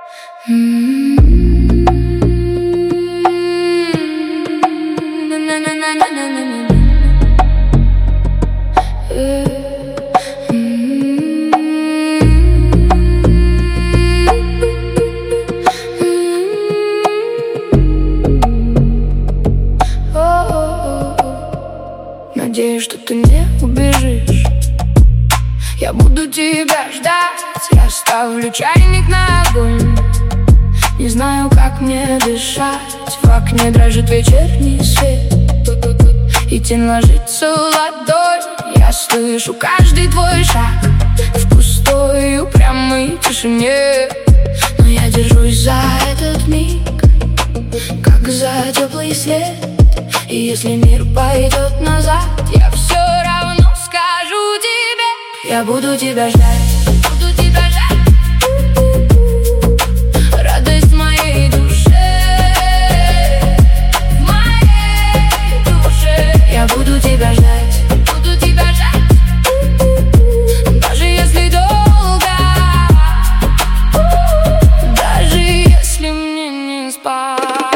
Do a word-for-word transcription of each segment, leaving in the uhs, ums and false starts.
Надеюсь, что ты не убежишь. Я буду тебя ждать. Я ставлю чайник на огонь. Не знаю, как мне дышать. В окне дрожит вечерний свет, и тень ложится в ладонь. Я слышу каждый твой шаг в пустой упрямой тишине. Но я держусь за этот миг, как за теплый след. И если мир пойдет назад, я все равно скажу тебе: я буду тебя ждать, буду тебя ждать. Радость в моей душе, в моей душе. Я буду тебя ждать, буду тебя ждать. Даже если долго, даже если мне не спать.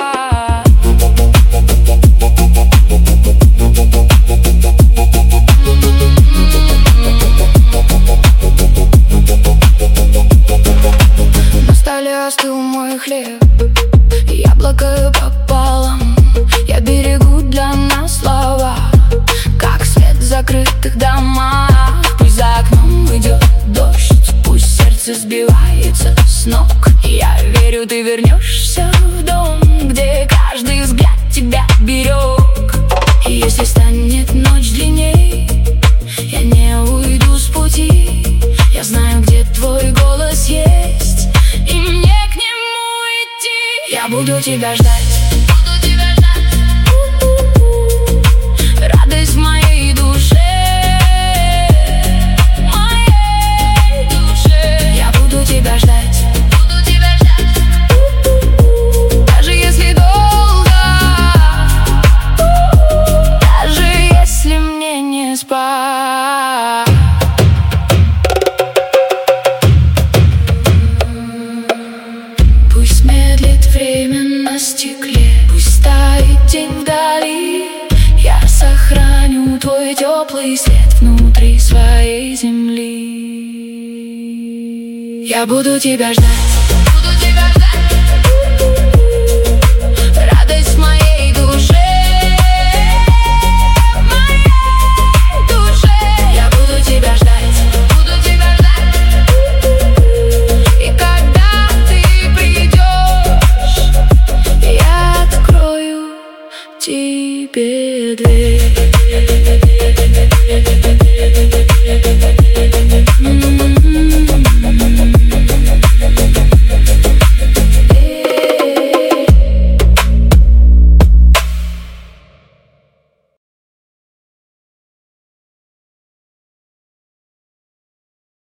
Остыл мой хлеб, яблоко пополам. Я берегу для нас слова, как свет в закрытых домах. Пусть за окном идет дождь, пусть сердце сбивается с ног. Я верю, ты вернешься в дом, где каждый взгляд тебя берег. И если станет ночь длинней, я не уйду с пути. Я знаю, где твой голос есть, и мне к нему идти. Я буду тебя ждать, буду тебя ждать. Радость в моей душе, в моей душе. Я буду тебя ждать, буду тебя ждать. Даже если долго, даже если мне не спать. Пусть медлит время на стекле, пусть тает день вдали. Я сохраню твой теплый след внутри своей земли. Я буду тебя ждать, буду тебя ждать. Радость в моей душе, в моей душе. Я буду тебя ждать, буду тебя ждать. И когда ты придешь, я открою тебе дверь.